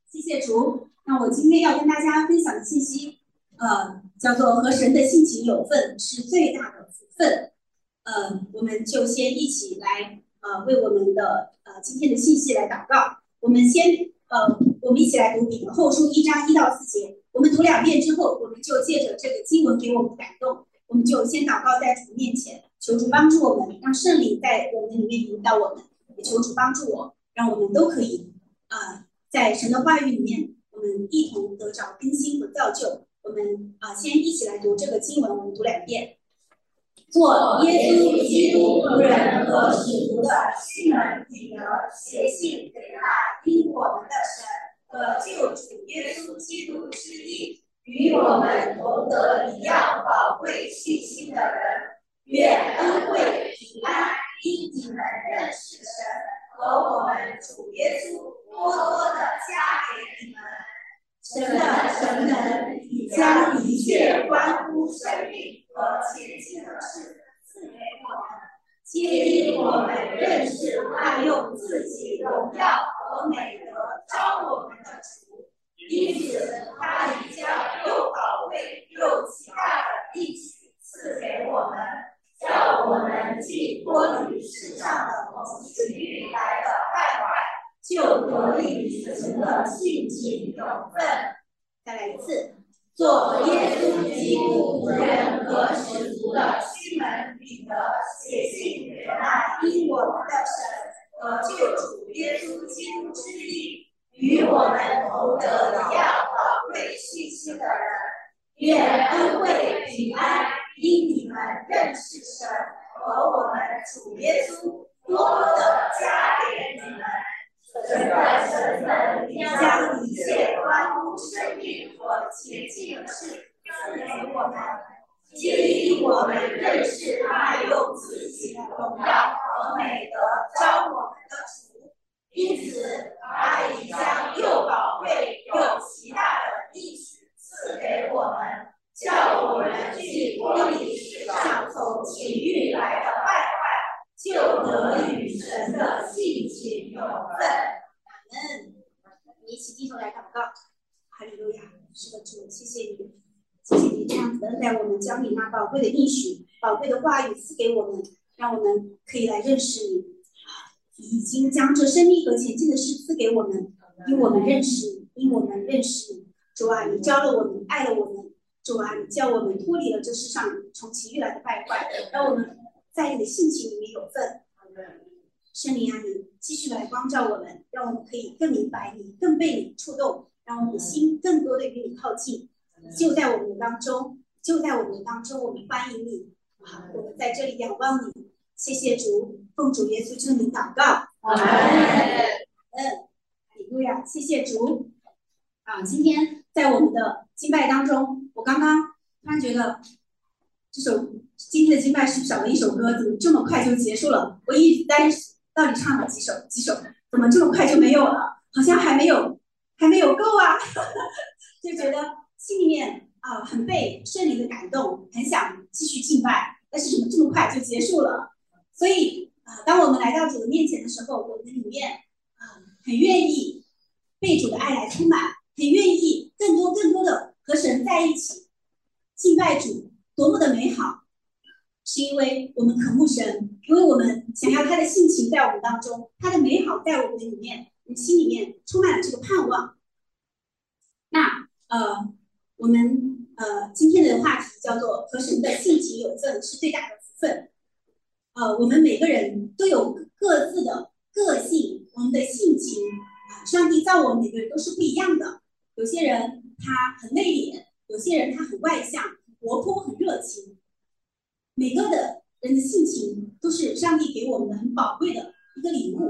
谢谢主。那我今天要跟大家分享的信息，叫做和神的性情有份是最大的福分。我们就先一起来为我们的今天的信息来祷告。我们一起来读彼得后书1章1到4节。我们读2遍之后，我们就借着这个经文给我们感动，我们就先祷告在主面前，求主帮助我们，让圣灵在我们里面引导我们，也求主帮助我，让我们都可以在神的话语里面，我们一同得着更新和造就。我们先一起来读这个经文，我们读2遍。做耶稣基督仆人和使徒的西门彼得写信给那因我们的神和救主耶稣基督之义与我们同得一样宝贵信心的人，愿恩惠平安因你们认识神和我们主耶稣多多的加给你们。神的神能已将一切关乎生命和前进的事赐给我们，皆因我们认识他用自己荣耀和美德招我们的主，因此他已将又宝贵又极大的应许赐给我们，叫我们既脱离世上的蒙情欲来的败坏，就得以神的性情有份。再来一次，做耶稣基督仆人和使徒的西门彼得写信给那因我们的神和救主耶稣基督之义与我们同得一样宝贵信息的人，愿恩惠平安因你们认识神和我们主耶稣多多的加给你们。神的神能将一切关乎生命和前进的事赐给我们，皆因我们认识他用自己的荣耀和美德招我们的主，因此他已将又宝贵又极大的应许赐给我们，叫我们既脱离世上从情欲来的败坏，就得与神的性情有份。阿们。我们一起低头来祷告。哈利路亚，是的主，谢谢你，谢谢你这样子恩待我们，将你那宝贵的应许、宝贵的话语赐给我们，让我们可以来认识你。你已经将这生命和前进的事赐给我们，因我们认识你，因我们认识你。主啊，你教了我们，爱了我们。主啊，你叫我们脱离了这世上从情欲来的败坏，让我们在你的性情里面有份。圣灵啊，你继续来光照我们，让我们可以更明白你，更被你触动，让我们的心更多的与你靠近。就在我们当中，我们欢迎你。我们在这里仰望你。谢谢主，奉主耶稣之名祷告。哈利路亚，谢谢主。今天在我们的敬拜当中，我刚刚突然觉得今天的敬拜是不是少了一首歌？怎么这么快就结束了？我一直担心到底唱了几首，怎么这么快就没有了？好像还没有够啊！就觉得心里面很被圣灵的感动，很想继续敬拜，但是怎么这么快就结束了？所以当我们来到主的面前的时候，我们里面很愿意被主的爱来充满，很愿意更多的和神在一起敬拜主，多么的美好！是因为我们渴慕神，因为我们想要他的性情在我们当中，他的美好在我们的里面，我们心里面充满了这个盼望。那我们今天的话题叫做和神的性情有份是最大的福分。我们每个人都有各自的个性，我们的性情上帝造我们每个人都是不一样的。有些人他很内敛，有些人他很外向、很活泼、很热情。每个的人的性情都是上帝给我们的很宝贵的一个礼物。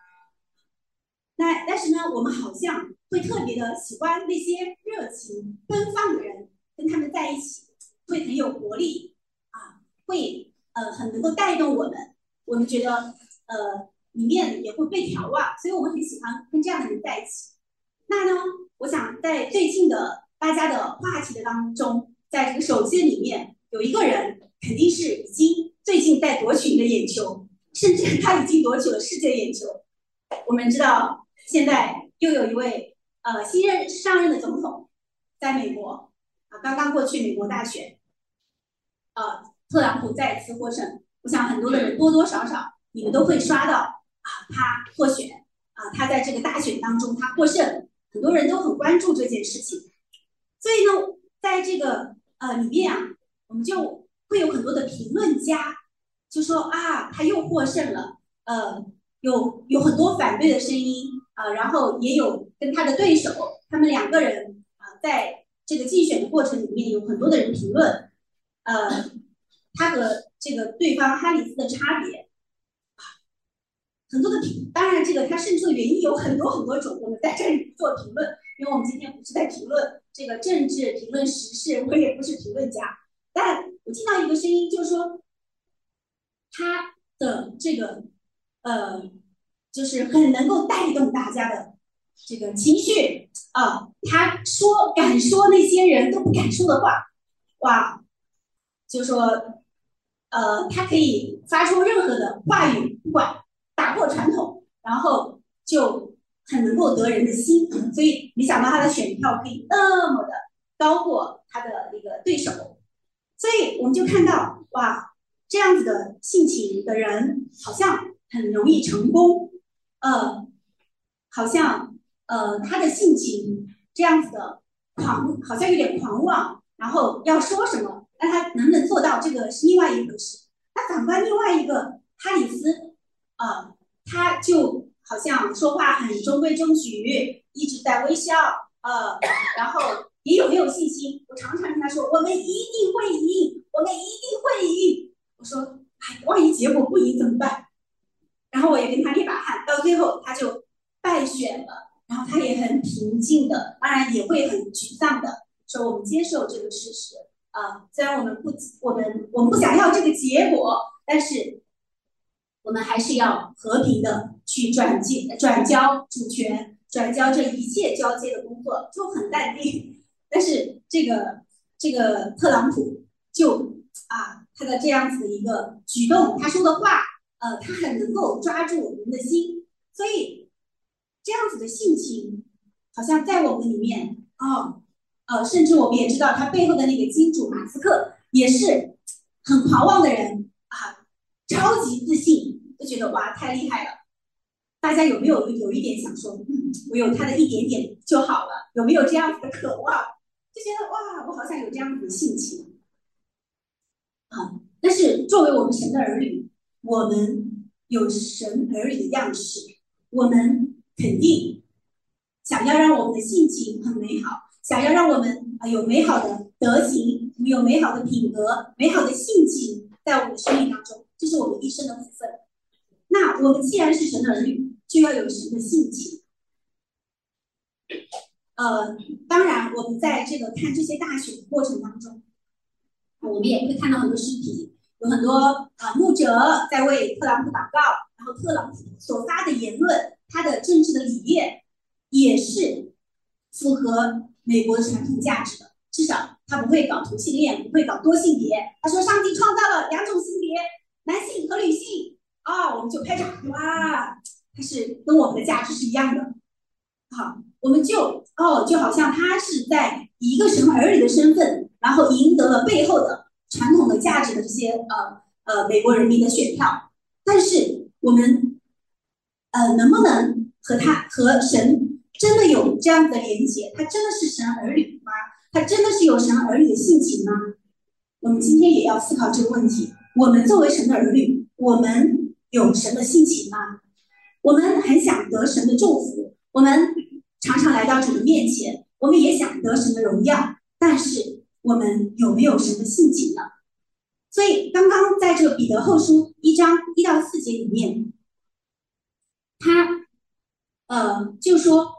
但是呢，我们好像会特别的喜欢那些热情奔放的人，跟他们在一起会很有活力会很能够带动我们。我们觉得里面也会被调望，所以我们很喜欢跟这样的人在一起。那呢，我想在最近的大家的话题的当中，在这个手机里面有一个人肯定是已经最近在夺取你的眼球，甚至他已经夺取了世界眼球。我们知道现在又有一位上任的总统，在美国刚刚过去美国大选，特朗普再次获胜。我想很多的人多多少少你们都会刷到他获选他在这个大选当中他获胜，很多人都很关注这件事情。所以呢，在这个里面我们就会有很多的评论家就说他又获胜了，有很多反对的声音然后也有跟他的对手，他们两个人在这个竞选的过程里面有很多的人评论，他和这个对方哈里斯的差别，很多的当然这个他胜出的原因有很多很多种，我们在这里不做评论，因为我们今天不是在评论这个政治、评论时事，我也不是评论家。但我听到一个声音，就是说他的这个就是很能够带动大家的这个情绪他敢说那些人都不敢说的话，哇，就说他可以发出任何的话语，不管打破传统，然后就很能够得人的心，所以没想到他的选票可以那么的高过他的那个对手，所以我们就看到哇，这样子的性情的人好像很容易成功，好像他的性情这样子的好像有点狂妄，然后要说什么，那他能不能做到这个是另外一回事。那反观另外一个哈里斯，他就好像说话很中规中矩，一直在微笑，然后也有很有信心。我常常跟他说，我们一定会赢，我们一定会赢。我说，万一结果不赢怎么办？然后我也跟他一把汗，到最后他就败选了，然后他也很平静的，当然也会很沮丧的说，我们接受这个事实虽然我们不想要这个结果，但是我们还是要和平的去转交主权，转交这一切交接的工作，就很淡定。但是这个特朗普就他的这样子的一个举动，他说的话，他很能够抓住人的心，所以这样子的性情，好像在我们里面甚至我们也知道他背后的那个金主马斯克也是很狂妄的人超级自信，就觉得哇太厉害了。大家有没有一点想说，我有他的一点点就好了？有没有这样子的渴望？就觉得哇，我好像有这样子的性情但是作为我们神的儿女，我们有神儿女的样式，我们肯定想要让我们的性情很美好，想要让我们有美好的德行，有美好的品格，美好的性情在我们的生命当中，这是我们一生的福分。那我们既然是神的儿女，就要有神的性情。当然，我们在这个看这些大选的过程当中，我们也会看到很多视频，有很多牧者在为特朗普祷告，然后特朗普所发的言论，他的政治的理念也是符合美国的传统价值的，至少他不会搞同性恋，不会搞多性别。他说上帝创造了两种性别，男性和女性我们就拍掌，哇，他是跟我们的价值是一样的。好，我们就好像他是在以一个神儿女的身份，然后赢得了背后的传统的价值的这些美国人民的选票。但是我们能不能和神真的有这样的连结？他真的是神儿女吗？他真的是有神儿女的性情吗？我们今天也要思考这个问题。我们作为神的儿女，我们有神的性情吗？我们很想得神的祝福，我们常常来到主的面前，我们也想得神的荣耀，但是我们有没有神的性情呢？所以刚刚在这个彼得后书1章1到4节里面，他就说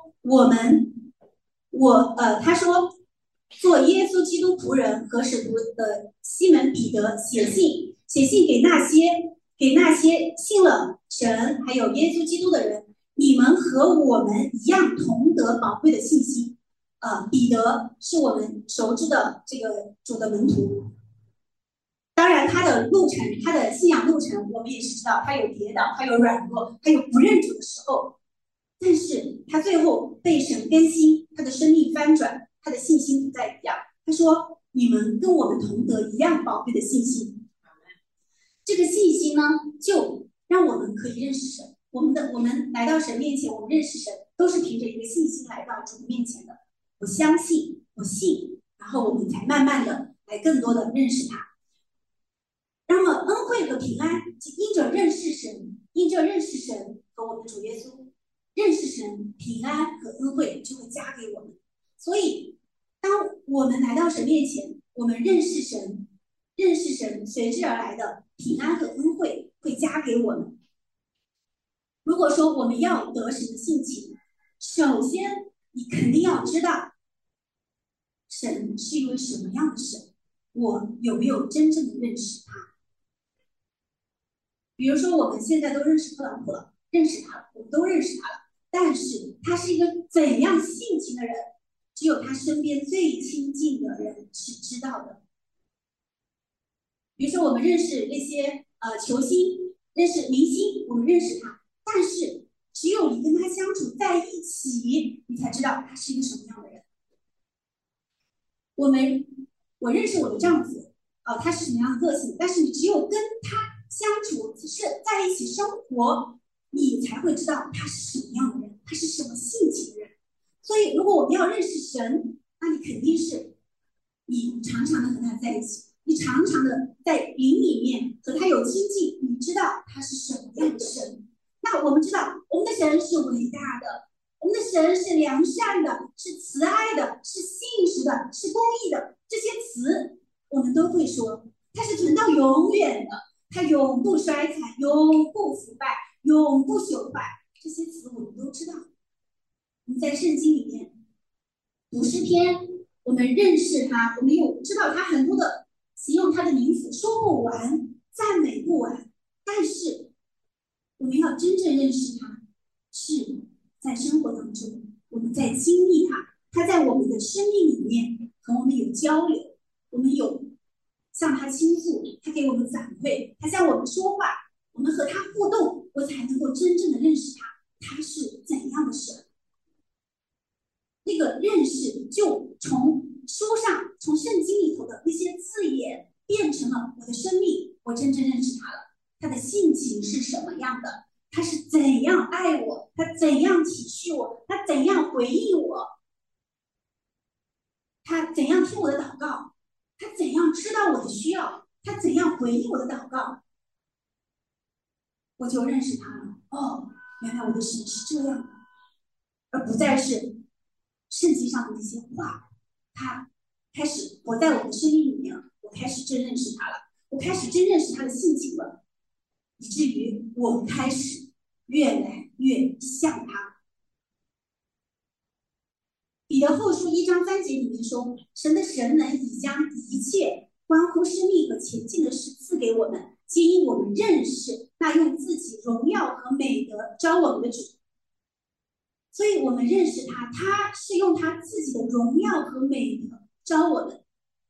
他说做耶稣基督仆人和使徒的西门彼得写信给那些信了神还有耶稣基督的人，你们和我们一样同得宝贵的信息。彼得是我们熟知的这个主的门徒，当然他的路程，他的信仰路程，我们也是知道，他有跌倒，他有软弱，他有不认主的时候。 但是他最后被神更新，他的生命翻转，他的信心不再一样。他说：你们跟我们同得一样宝贵的信心。这个信心呢，就让我们可以认识神。我们来到神面前，我们认识神，都是凭着一个信心来到主面前的。我相信，我信，然后我们才慢慢的来更多的认识他。那么恩惠和平安，因着认识神和我们主耶稣，认识神，平安和恩惠就会加给我们。所以，当我们来到神面前，我们认识神，随之而来的平安和恩惠会加给我们。如果说我们要得神的性情，首先你肯定要知道神是一位什么样的神，我有没有真正的认识他。比如说我们现在都认识特朗普了，认识他了，我们都认识他了，但是他是一个怎样性情的人，只有他身边最亲近的人是知道的。比如说我们认识那些球星，认识明星，我们认识他，但是只有你跟他相处在一起，你才知道他是一个什么样的人。我认识我的丈夫，他是什么样的个性，但是你只有跟他相处是在一起生活，你才会知道他是什么样的人，他是什么性情的人。所以如果我们要认识神，那你肯定是你常常的和他在一起，你常常的在灵里面和他有亲近，你知道他是什么样的神。那我们知道我们的神是伟大的，我们的神是良善的，是慈爱的，是信实的，是公义的，这些词我们都会说。它是存到永远的，它永不衰残，永不腐败，永不朽坏，这些词我们都知道。我们在圣经里面读诗篇，我们认识他，我们有知道他很多的形容他的名词，说不完，赞美不完。但是我们要真正认识他，是在生活当中，我们在经历他，他在我们的生命里面和我们有交流，我们有向他倾诉，他给我们反馈，他向我们说话，我们和他互动，我才能够真正的认识他，他是怎样的神。那个认识就从书上、从圣经里头的那些字眼，变成了我的生命，我真正认识他了。他的性情是什么样的？他是怎样爱我？他怎样体恤我？他怎样回应我？他怎样听我的祷告？他怎样知道我的需要？他怎样回应我的祷告？我就认识他了。哦，原来我的神是这样的，而不再是圣经上的那些话。他开始活在我的生命里面了，我开始真认识他了，我开始真认识他的性情了，以至于我开始越来越像他。彼得后书1章3节里面说，神的神能已将一切关乎生命和前进的事赐给我们，皆因我们认识那用自己荣耀和美德招我们的主。所以我们认识他，他是用他自己的荣耀和美德招我们，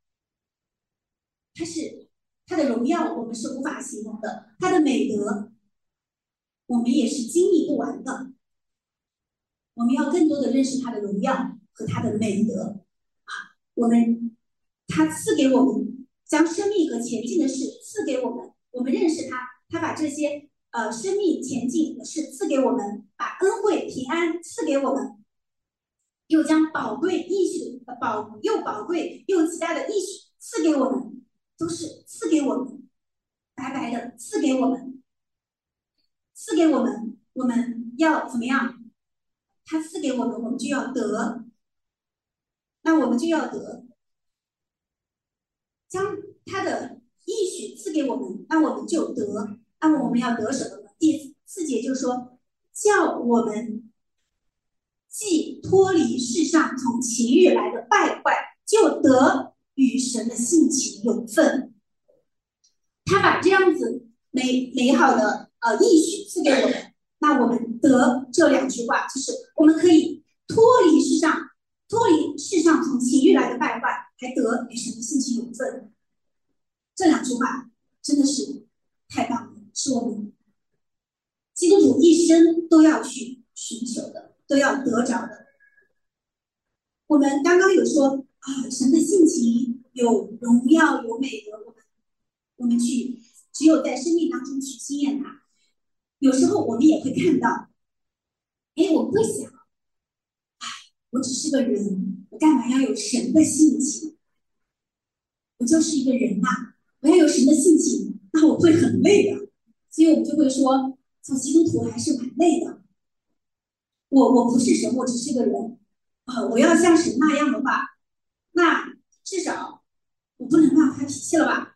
他的荣耀我们是无法形容的，他的美德我们也是经历不完的。我们要更多的认识他的荣耀和他的美德啊！他赐给我们将生命和前进的事赐给我们，我们认识他，他把这些生命前进的事赐给我们，把恩惠平安赐给我们，又将宝贵应许又宝贵又极大的应许赐给我们，都是赐给我们，白白的赐给我们，我们要怎么样？他赐给我们，我们就要得，那我们就要得，将他的应许赐给我们，那我们就得。那么我们要得什么呢？第4节就说，叫我们既脱离世上从情欲来的败坏，就得与神的性情有份。他把这样子美好的应许赐给我们，那我们得这2句话，就是我们可以脱离世上从情欲来的败坏，还得与神的性情有份。这2句话真的是太棒了，是我们基督徒一生都要去寻求的，都要得着的。我们刚刚有说啊，神的性情有荣耀，有美德，我们去只有在生命当中去经验它。有时候我们也会看到，哎，我们会想，我只是个人，我干嘛要有神的性情？我就是一个人呐、我要有神的性情，那我会很累的。所以我们就会说，做基督徒还是蛮累的。我不是神，我只是个人啊！我要像神那样的话，那至少我不能乱发脾气了吧？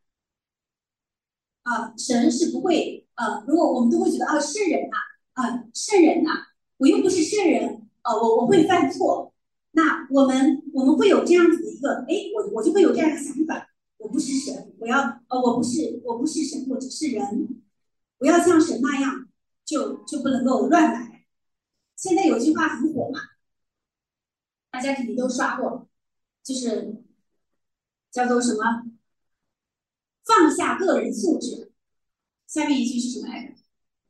啊，神是不会如果我们都会觉得圣人呐圣人呐，我又不是圣人我会犯错，那我们会有这样子的一个我就会有这样的想法，我不是神，我不是神，我只是人，我要像神那样，就不能够乱来。现在有句话很火嘛，大家肯定都刷过，就是叫做什么放下个人素质。下面一句是什么来着？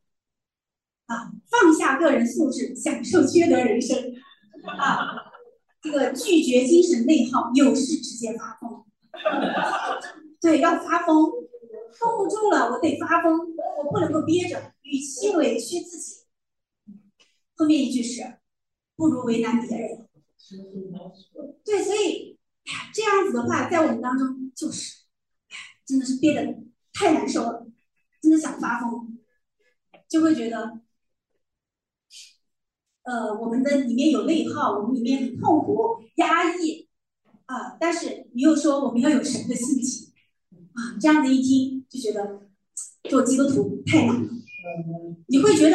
放下个人素质，享受缺德人生啊！这个拒绝精神内耗，有事直接发疯。对，要发疯，绷不住了，我得发疯，我不能够憋着，与其委屈自己。后面一句是不如为难别人。对，所以这样子的话，在我们当中就是真的是憋得太难受了，真的想发疯，就会觉得我们的里面有内耗，我们里面很痛苦、压抑但是你又说我们要有神的性情这样子一听就觉得做基督徒太难了。你会觉得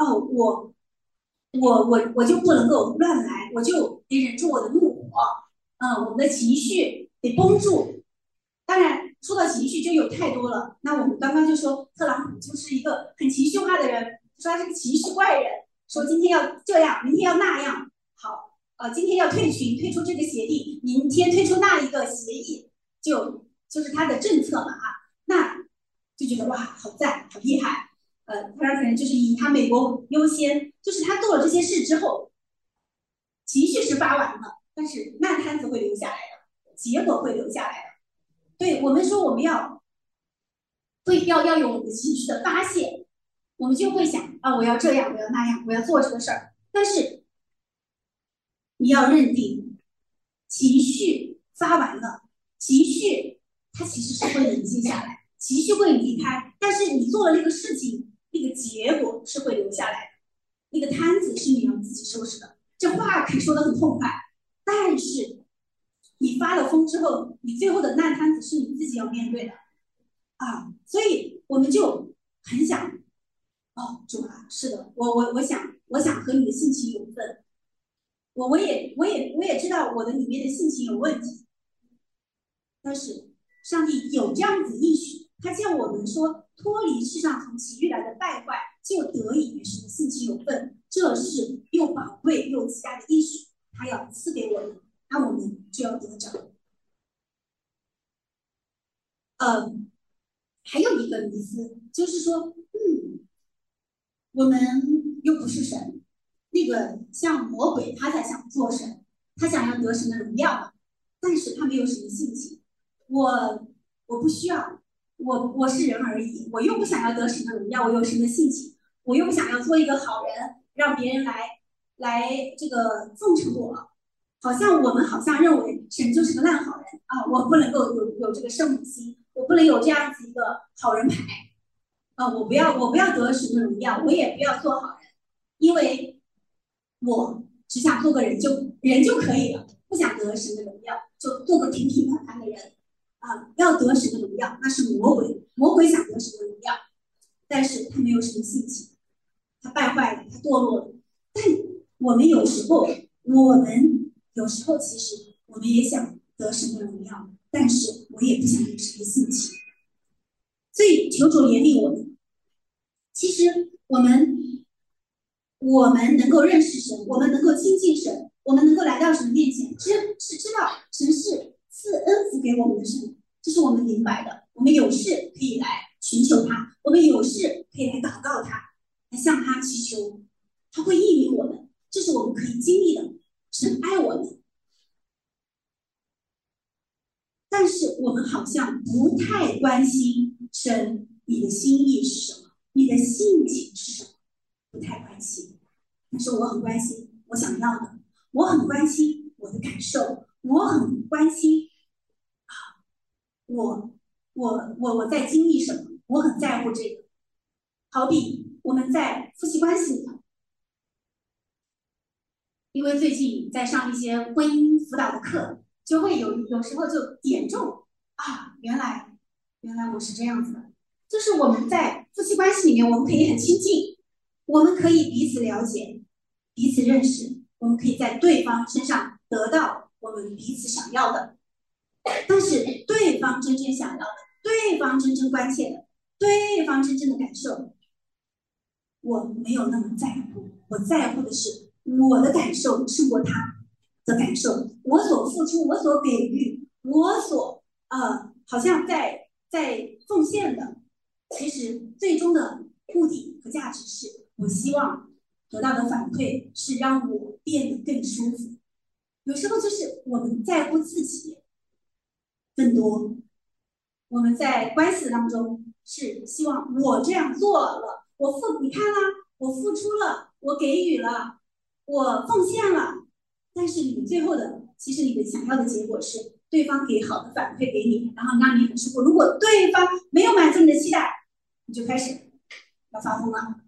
我就不能够乱来，我就得忍住我的怒火，我们的情绪得绷住。当然，说到情绪就有太多了。那我们刚刚就说特朗普就是一个很情绪化的人，说他是个情绪怪人，说今天要这样，明天要那样。好，今天要退群，退出这个协议，明天退出那一个协议，就是他的政策嘛那就觉得哇，好赞，好厉害。当然可能就是以他美国优先，就是他做了这些事之后，情绪是发完了，但是烂摊子会留下来的，结果会留下来的。对我们说，我们要有我们的情绪的发泄，我们就会想我要这样，我要那样，我要做这个事儿。但是你要认定，情绪发完了，情绪它其实是会冷静下来，情绪会离开，但是你做了那个事情，那个结果是会留下来的，那个摊子是你要自己收拾的。这话可以说的很痛快，但是你发了疯之后，你最后的烂摊子是你自己要面对的所以我们就很想主是的，我想和你的性情有份，我也知道我的里面的性情有问题，但是上帝有这样子应许，他叫我们说脱离世上从其欲来的败坏，就得以与神的性情有份，这是又宝贵又极大的应许，他要赐给我们，那我们就要得着。还有一个迷思就是说，我们又不是神，那个像魔鬼他才想做神，他想要得神的荣耀嘛，但是他没有什么性情。我不需要，我是人而已，我又不想要得神的荣耀，我有神的性情，我又不想要做一个好人，让别人来这个奉承我，好像我们好像认为神就是个烂好人我不能够有这个圣母心，我不能有这样子一个好人牌我不要得神的荣耀，我也不要做好人，因为我只想做个人就可以了，不想得神的荣耀，就做个平平凡凡的人要得神的荣耀，那是魔鬼想得神的荣耀，但是他没有什么性情，他败坏了，他堕落了。但我们有时候其实我们也想得神的荣耀，但是我也不想有神的性情，所以求主怜悯我们。其实我们能够认识神，我们能够亲近神，我们能够来到神的面前，知道神是赐恩福给我们的神，这是我们明白的。我们有事可以来寻求他，我们有事可以来祷告他，来向他祈求他会应允我们，这是我们可以经历的。神爱我们，但是我们好像不太关心神你的心意是什么，你的性情是什么，不太关心。但是我很关心我想要的，我很关心我的感受，我很关心我在经历什么，我很在乎这个。好比我们在夫妻关系里头，因为最近在上一些婚姻辅导的课，就会有时候就点中啊，原来我是这样子的，就是我们在夫妻关系里面，我们可以很亲近，我们可以彼此了解、彼此认识，我们可以在对方身上得到我们彼此想要的。但是对方真正想要的，对方真正关切的，对方真正的感受，我没有那么在乎。我在乎的是我的感受胜过他的感受，我所付出，我所给予，我所好像在奉献的，其实最终的目的和价值是我希望得到的反馈是让我变得更舒服。有时候就是我们在乎自己更多，我们在关系当中是希望我这样做了，你看啦，我付出了，我给予了，我奉献了，但是你最后的，其实你的想要的结果是对方给好的反馈给你，然后让你很舒服。如果对方没有满足你的期待，你就开始要发疯了。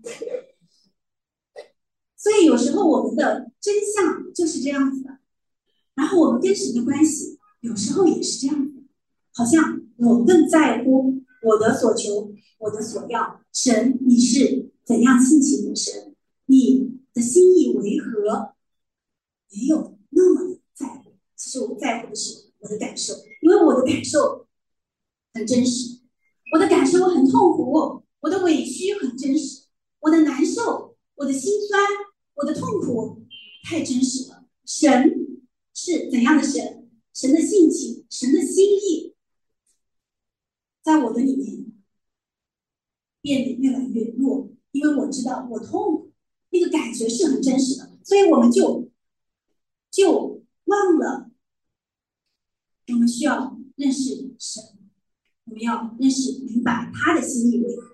所以有时候我们的真相就是这样子的，然后我们跟神的关系有时候也是这样子。好像我更在乎我的所求，我的所要。神，你是怎样性情的神？你的心意为何？没有那么的在乎。其实我在乎的是我的感受，因为我的感受很真实，我的感受很痛苦，我的委屈很真实，我的难受，我的心酸，我的痛苦太真实了。神是怎样的神？神的性情，神的心意。在我的里面变得越来越弱，因为我知道我痛苦，那个感觉是很真实的，所以我们就忘了，我们需要认识神，我们要认识明白他的心意为何。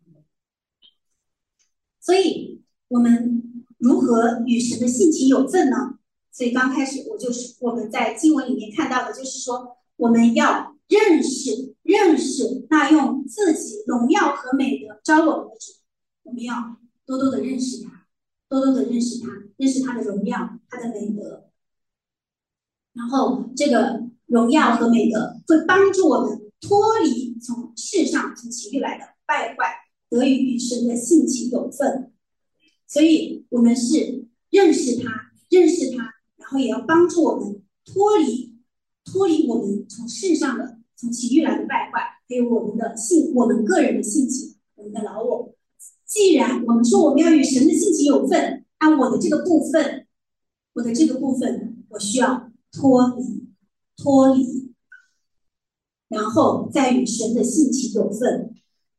所以我们如何与神的性情有份呢？所以刚开始我们在经文里面看到的就是说，我们要认识那用自己荣耀和美德招我们的主，我们要多多的认识他，多多的认识他，认识他的荣耀，他的美德。然后这个荣耀和美德会帮助我们脱离从世上从情欲来的败坏，得以与神的性情有份。所以我们是认识他，然后也要帮助我们脱离我们从世上的从情欲来的败坏，还有我们个人的性情，我们的老我。既然我们说我们要与神的性情有份，按我的这个部分，我需要脱离，然后再与神的性情有份。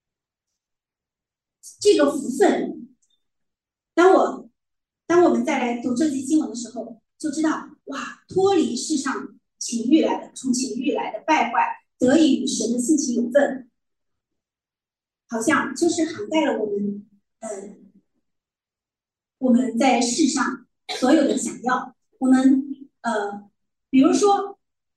这个福分，当我们再来读这节经文的时候，就知道哇，脱离世上情欲来的，从情欲来的败坏，得以与神的性情有份，好像就是涵盖了我们在世上所有的想要。我们比如说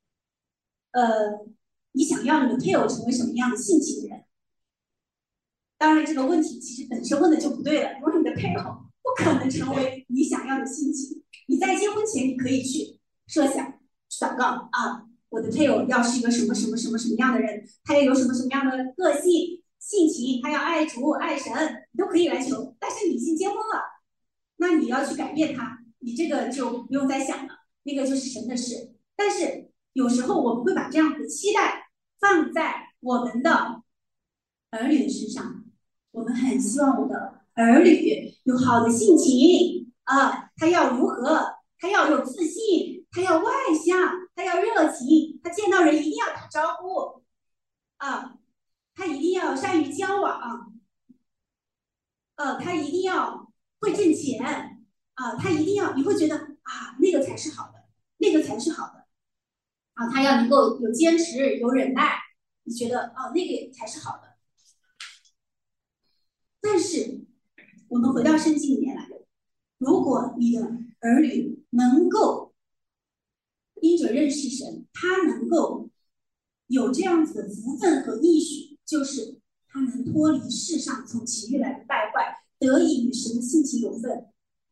你想要你的配偶成为什么样的性情的人？当然，这个问题其实本身问的就不对了，因为你的配偶不可能成为你想要的性情。你在结婚前，你可以去设想、去祷告啊，我的配偶要是一个什么样的人，他要有什么样的个性、性情，他要爱主、爱神，你都可以来求。但是你已经结婚了，那你要去改变他，你这个就不用再想了，那个就是神的事。但是有时候我们会把这样的期待放在我们的儿女的身上，我们很希望我的儿女有好的性情啊，他要如何？他要有自信，他要外向，他要热情，他见到人一定要打招呼啊，他一定要善于交往，他一定要会挣钱他一定要，你会觉得那个才是好的，那个才是好的他要能够有坚持，有忍耐，你觉得那个才是好的。但是我们回到圣经里面来，如果你的儿女能够因着认识神，他能够有这样子的福分和应许，就是他能脱离世上从情欲来的败坏，得以与神的性情有份。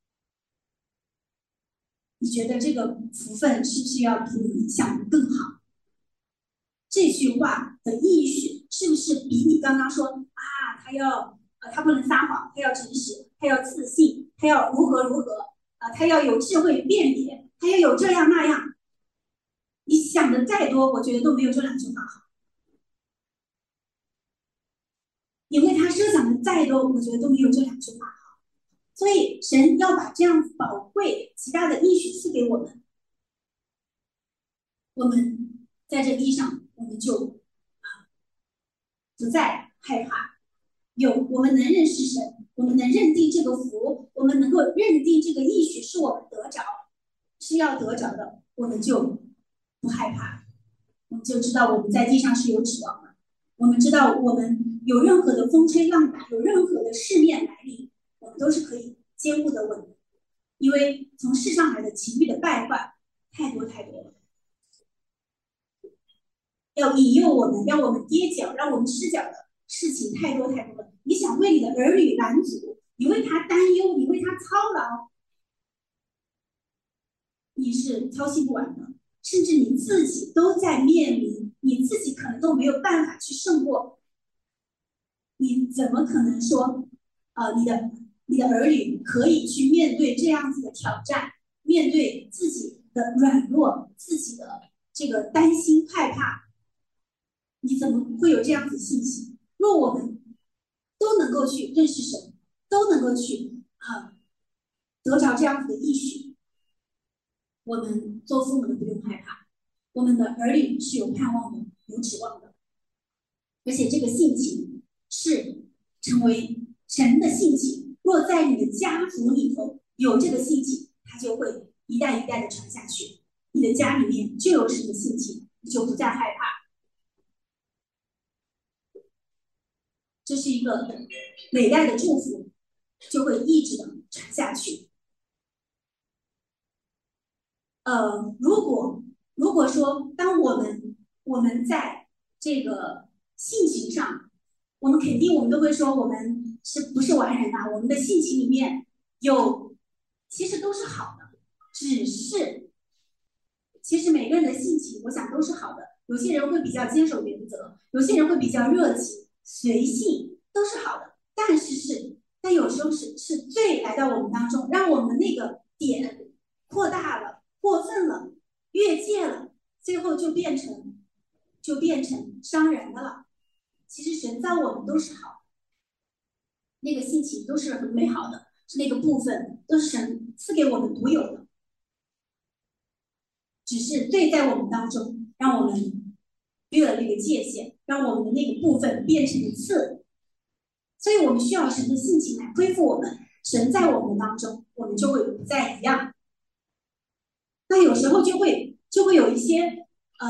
你觉得这个福分是不是要比你想的更好？这句话的应许是不是比你刚刚说他不能撒谎，他要诚实，他要自信，他要如何如何他要有智慧辨别，他要有这样那样？你想的再多，我觉得都没有这2句话好。你为他设想的再多，我觉得都没有这2句话好。所以神要把这样宝贵极大的应许赐给我们，我们在这地上，我们就不再害怕。我们能认识神，我们能认定这个福，我们能够认定这个应许是我们得着，是要得着的，我们就不害怕，我们就知道我们在地上是有指望的。我们知道我们有任何的风吹浪打，有任何的试炼来临，我们都是可以坚固的稳的，因为从世上来的情欲的败坏太多太多了，要引诱我们，让我们跌脚，让我们失脚的事情太多太多了。你想为你的儿女拦阻，你为他担忧，你为他操劳，你是操心不完的，甚至你自己都在面临，你自己可能都没有办法去胜过。你怎么可能说，你的儿女可以去面对这样子的挑战，面对自己的软弱，自己的这个担心害怕？你怎么会有这样子信心？若我们都能够去认识神，都能够去得着这样子的应许，我们做父母的不用害怕，我们的儿女是有盼望的，有指望的，而且这个性情是成为神的性情。若在你的家族里头有这个性情，它就会一代一代的传下去。你的家里面就有神的性情，你就不再害怕。这是一个累代的祝福，就会一直的传下去。如果说当我们在这个性情上，我们肯定我们都会说我们是不是完人呐？我们的性情里面其实都是好的，只是其实每个人的性情，我想都是好的。有些人会比较坚守原则，有些人会比较热情、随性，都是好的。但有时候是罪来到我们当中，让我们那个点扩大了、过分了、越界了，最后就变成伤人的了。其实神造我们都是好的，那个性情都是很美好的，是那个部分都是神赐给我们独有的。只是罪在我们当中，让我们越了那个界限，让我们的那个部分变成了刺。所以我们需要神的性情来恢复我们，神在我们当中，我们就会不再一样。那有时候就会有一些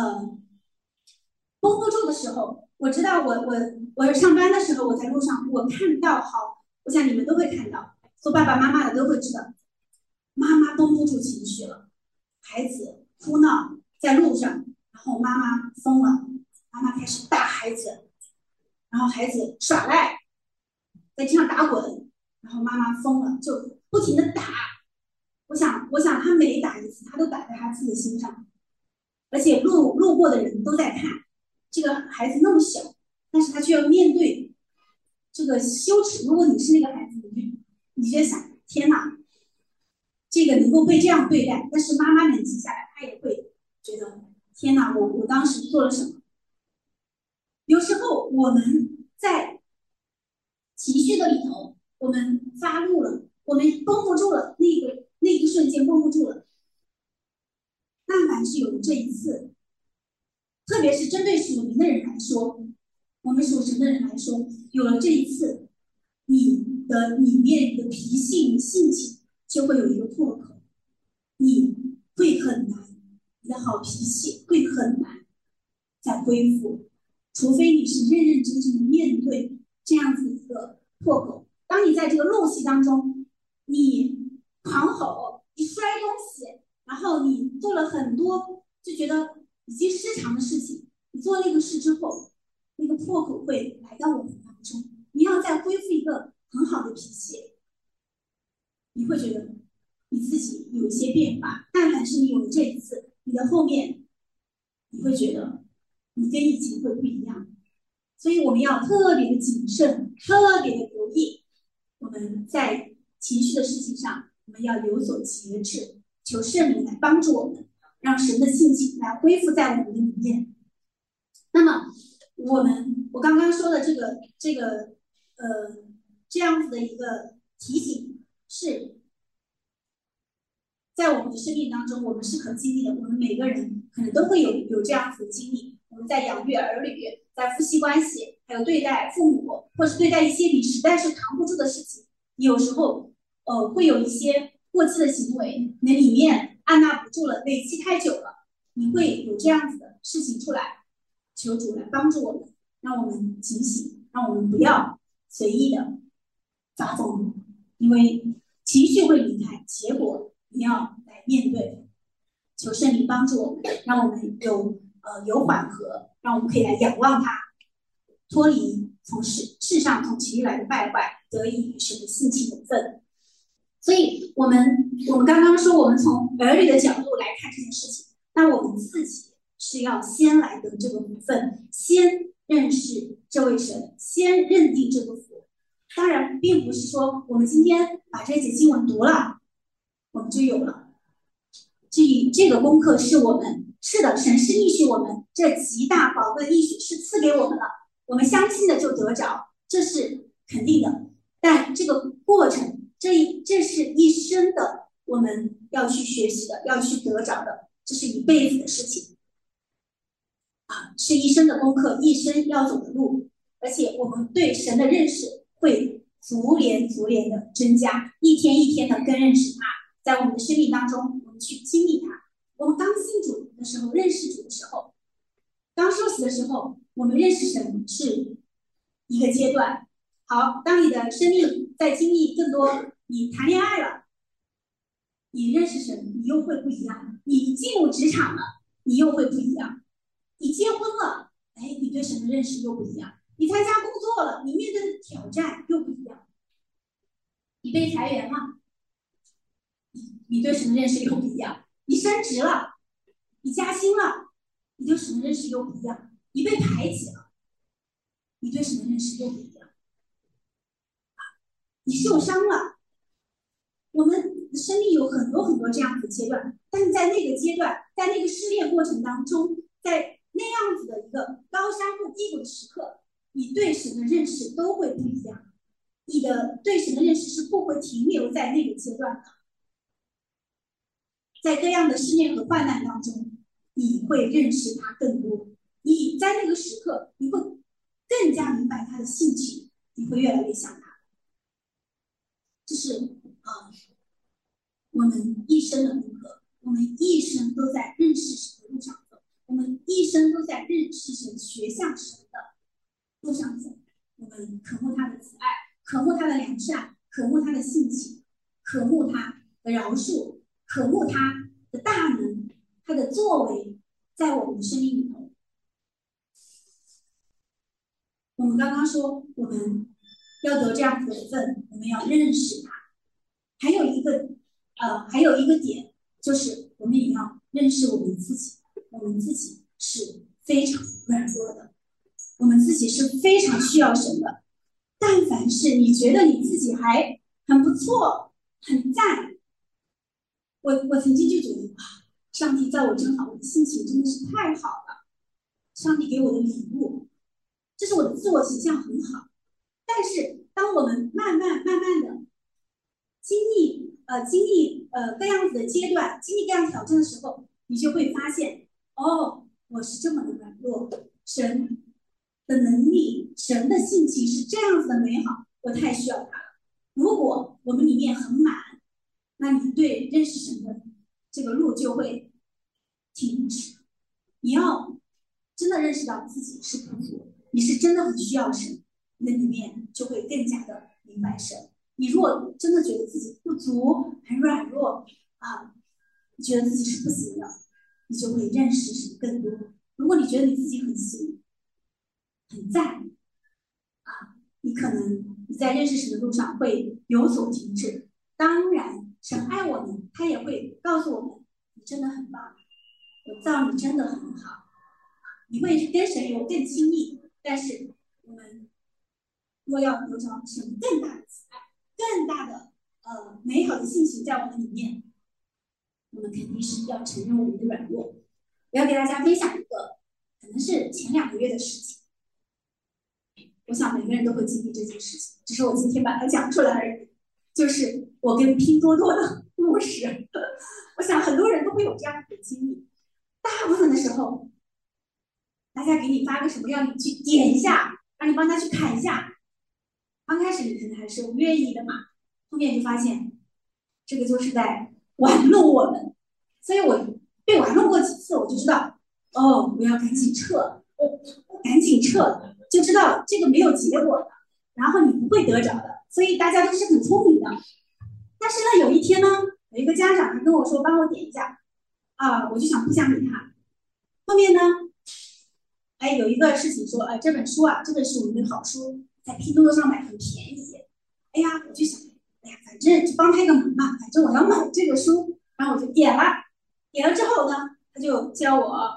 绷不住的时候。我知道我上班的时候，我在路上我看到我想你们都会看到，做爸爸妈妈的都会知道，妈妈绷不住情绪了，孩子哭闹在路上，然后妈妈疯了，妈妈开始打孩子，然后孩子耍赖，在地上打滚，然后妈妈疯了，就不停的打。我想他每打一次，他都打在他自己的心上，而且路过的人都在看，这个孩子那么小，但是他却要面对这个羞耻。如果你是那个孩子，你就想，天哪，这个能够被这样对待，但是妈妈冷静下来，她也会觉得，天哪，我当时做了什么？有时候我们在情绪的里头，我们发怒了，我们绷不住了，那一瞬间绷不住了。但凡是有这一次，特别是针对属灵的人来说，我们属神的人来说，有了这一次，你的里面你的脾性、你性情就会有一个破口，你会很难，你的好脾气会很难再恢复，除非你是认认真真的面对这样子一个破口。当你在这个漏气当中，你狂吼，你摔东西，然后你做了很多就觉得已经失常的事情，你做那个事之后，那个破口会来到我们当中。你要再恢复一个很好的脾气，你会觉得你自己有一些变化。但凡是你有了这一次，你的后面你会觉得你跟以前会不一样。所以我们要特别的谨慎，特别的留意。我们在情绪的事情上，我们要有所节制，求圣灵来帮助我们，让神的性情来恢复在我们的里面。那么，我刚刚说的这样子的一个提醒，是在我们的生命当中，我们是可经历的。我们每个人可能都会有这样子的经历。我们在养育儿女，在夫妻关系，还有对待父母，或是对待一些你实在是扛不住的事情，有时候会有一些过激的行为，你里面按捺不住了，累积太久了，你会有这样子的事情出来。求主来帮助我们，让我们警醒，让我们不要随意的发疯，因为情绪会离开，结果你要来面对。求圣灵帮助我们，让我们有缓和，让我们可以来仰望他，脱离从世上从情欲来的败坏，得以与神的性情有份。所以我们刚刚说，我们从儿女的角度来看这件事情，那我们自己是要先来得这个福分，先认识这位神，先认定这个福。当然，并不是说我们今天把这节经文读了，我们就有了。这个功课是我们是的，神是应许我们这极大宝贵的应许是赐给我们了，我们相信的就得着，这是肯定的。但这个过程，这是一生的，我们要去学习的，要去得着的，这是一辈子的事情啊，是一生的功课，一生要走的路。而且我们对神的认识会逐年的增加，一天一天的更认识他，在我们的生命当中，我们去经历他。我们刚信主的时候，认识主的时候，刚受洗的时候，我们认识神是一个阶段。好，当你的生命在经历更多，你谈恋爱了，你认识神，你又会不一样；你进入职场了，你又会不一样；你结婚了，哎，你对神的认识又不一样；你参加工作了，你面对的挑战又不一样；你被裁员了，你对神的认识又不一样；你升职了，你加薪了，你对神的认识又不一样；你被排挤了，你对神的认识又不一样；你受伤了，我们生命有很多这样子的阶段，但是在那个阶段，在那个试炼过程当中，在那样子的一个高山或低谷的时刻，你对神的认识都会不一样，你的对神的认识是不会停留在那个阶段的。在各样的试炼和患难当中，你会认识他更多，你在那个时刻，你会更加明白他的性情，你会越来越像他。这是我们一生的功课，我们一生都在认识神的路上走，我们一生都在认识神、学像神的路上走。我们渴慕他的慈爱，渴慕他的良善，渴慕他的性情，渴慕他的饶恕，渴慕他的大能，他的作为在我们的生命里头。我们刚刚说，我们要得这样子的份，我们要认识他。还有一个点，就是我们也要认识我们自己，我们自己是非常软弱的，我们自己是非常需要神的。但凡是你觉得你自己还很不错，很赞，我曾经就觉得啊，上帝造我真好，我的心情真的是太好了，上帝给我的礼物，这是我的自我形象很好。但是当我们慢慢的经历各样子的阶段，经历各样挑战的时候，你就会发现，哦，我是这么的软弱，神的能力，神的性情是这样子的美好，我太需要他了。如果我们里面很满， 那你对认识神的这个路就会停止。你要真的认识到自己是不足，你是真的很需要神，你的里面就会更加的明白神。你如果真的觉得自己不足、很软弱啊，你觉得自己是不行的，你就会认识神更多。如果你觉得你自己很行、很赞啊，你可能你在认识神的路上会有所停滞。当然，神爱我们，他也会告诉我们，你真的很棒，我造你真的很好。你会跟神有更亲密，但是我们若要得着神更大的慈爱、更大的美好的性情在我们里面，我们肯定是要承认我们的软弱。我要给大家分享一个，可能是前2个月的事情。我想每个人都会经历这件事情，只是我今天把它讲出来而已。就是我跟拼多多的故事，我想很多人都会有这样的经历。大部分的时候，大家给你发个什么，让你去点一下，让你帮他去砍一下。刚开始你可能还是不愿意的嘛，后面就发现这个就是在玩弄我们，所以我被玩弄过几次，我就知道，哦，我要赶紧撤，我赶紧撤，就知道这个没有结果的，然后你不会得着的，所以大家都是很聪明的。但是呢，有一天呢，有一个家长他跟我说帮我点一下，我就想不想理他。后面呢，有一个事情说，这本书啊，这本是我们的好书，在拼多多上买很便宜。哎呀，我就想，反正就帮他一个忙嘛，反正我要买这个书，然后我就点了。点了之后呢，他就教我，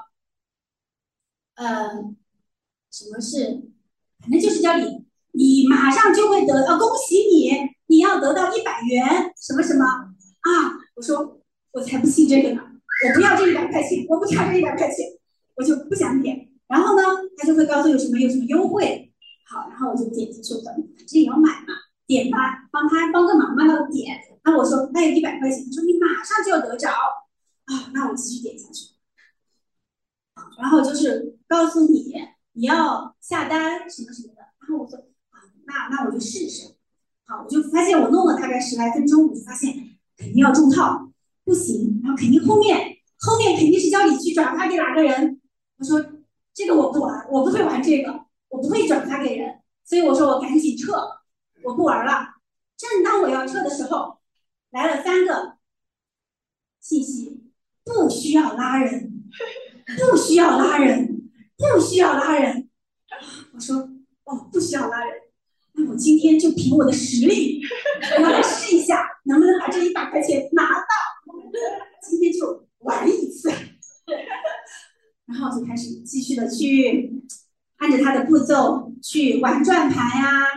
什么是，反正就是教你马上就会恭喜你，你要得到100元，什么什么啊？我说我才不信这个呢，我不要这100块钱，我不差这100块钱，我就不想点。然后呢，他就会告诉有什么优惠，好，然后我就点进去，我反正也要买嘛，点吧，帮个忙嘛，那我点。然后我说那有100块钱，他说你马上就要得着啊，那我继续点下去。然后就是告诉你要下单什么什么的，然后我说那我就试试。好，我就发现我弄了大概10来分钟，我就发现肯定要中套，不行，然后肯定后面肯定是叫你去转发给哪个人。我说这个我不玩，我不会玩这个，我不会转发给人，所以我说我赶紧撤，我不玩了。正当我要撤的时候，来了3个信息，不需要拉人。不需要拉人，不需要拉人。我说不需要拉人，那我今天就凭我的实力，我要来试一下能不能把这100块钱拿到。今天就玩一次，然后就开始继续的去按着他的步骤去玩转盘呀，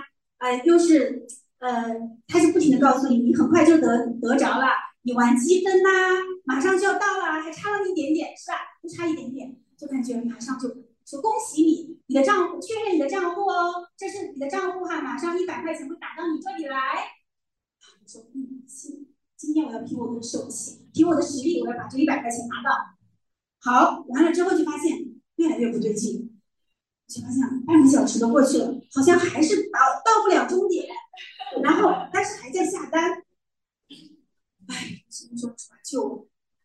他是不停的告诉你，你很快就得着了，你玩积分啦，马上就要到了，还差了一点点，是吧？就差一点点，就感觉马上就说恭喜你，你的账户确认你的账户哦，这是你的账户哈，马上100块钱会打到你这里来。我说行，今天我要凭我的手气，凭我的实力，我要把这100块钱拿到。好，完了之后就发现越来越不对劲，就发现半个小时都过去了，好像还是到不了终点，然后但是还在下单。神说主啊救我！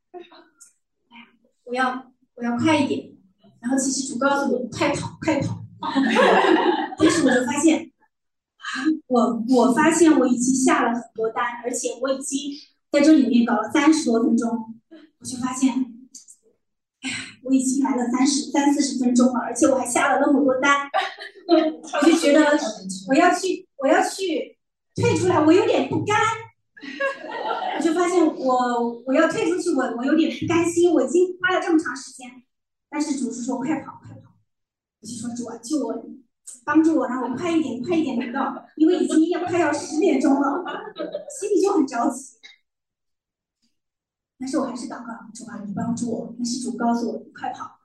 我要快一点。然后其实主告诉我快跑快跑，但是我就发现我发现我已经下了很多单，而且我已经在这里面搞了30多分钟，我就发现，我已经来了30-40分钟了，而且我还下了那么多单，我就觉得我要去退出来，我有点不甘。我就发现我要退出去，我有点不甘心，我已经花了这么长时间，但是主是说快跑快跑，我就说主啊救我，帮助我，让我快一点拿到，因为已经快要10点钟了，心里就很着急。但是我还是祷告，主啊你帮助我，但是主告诉我你快跑。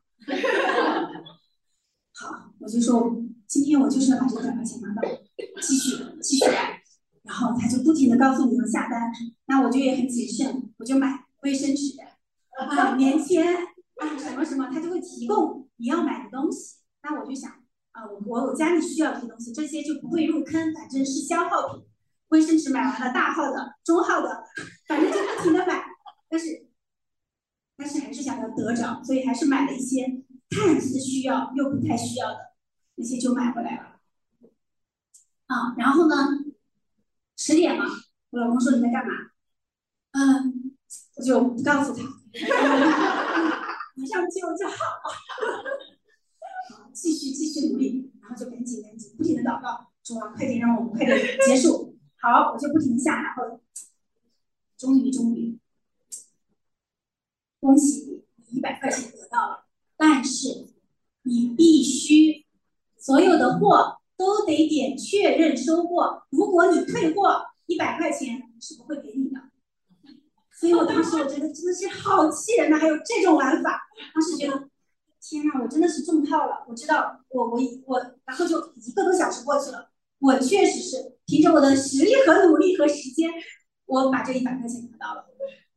好，我就说今天我就是要把这100块钱拿到，继续来。然后他就不停的告诉你要下单，那我就也很谨慎，我就买卫生纸棉签什么什么，他就会提供你要买的东西。那我就想我家里需要这些东西，这些就不会入坑，反正是消耗品。卫生纸买完了，大号的、中号的、 反正就不停的买，但是还是想要得着，所以还是买了一些看似需要又不太需要的那些就买回来了啊。然后呢，10点了，我老公说你在干嘛？我就不告诉他，马上就好了，继续努力，然后就赶紧不停的祷告，主啊，快点让我们快点结束。好，我就不停下，然后终于，恭喜你，100块钱得到了，但是你必须所有的货都得点确认收货，如果你退货，100块钱是不会给你的。所以我当时我觉得真的是好气人呐，还有这种玩法，当时觉得天呐，我真的是中套了。我知道我，然后就1个多小时过去了，我确实是凭着我的实力和努力和时间，我把这100块钱拿到了。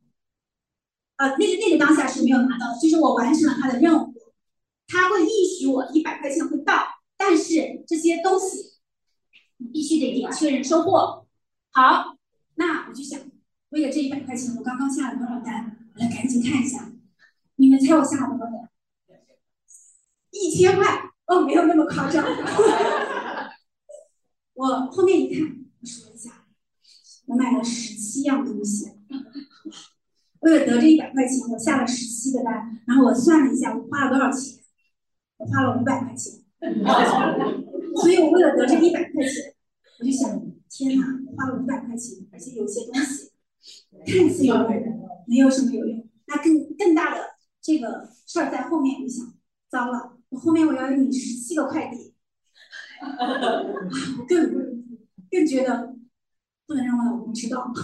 那个当下是没有拿到的，就是我完成了他的任务，他会允许我100块钱会到，但是这些东西你必须得点确认收货。好，那我就想，为了这100块钱，我刚刚下了多少单？我来赶紧看一下，你们猜我下了多少单？1000块哦，没有那么夸张。我后面一看，我数了一下，我买了17样东西。为了得这100块钱，我下了17个单，然后我算了一下，我花了多少钱？我花了500块钱。所以我为了得这100块钱，我就想，天哪，我花了500块钱，而且有些东西看似有用，没有什么有用。那更大的这个事儿在后面，我想，糟了，我后面我要领17个快递，我更觉得不能让我老公知道。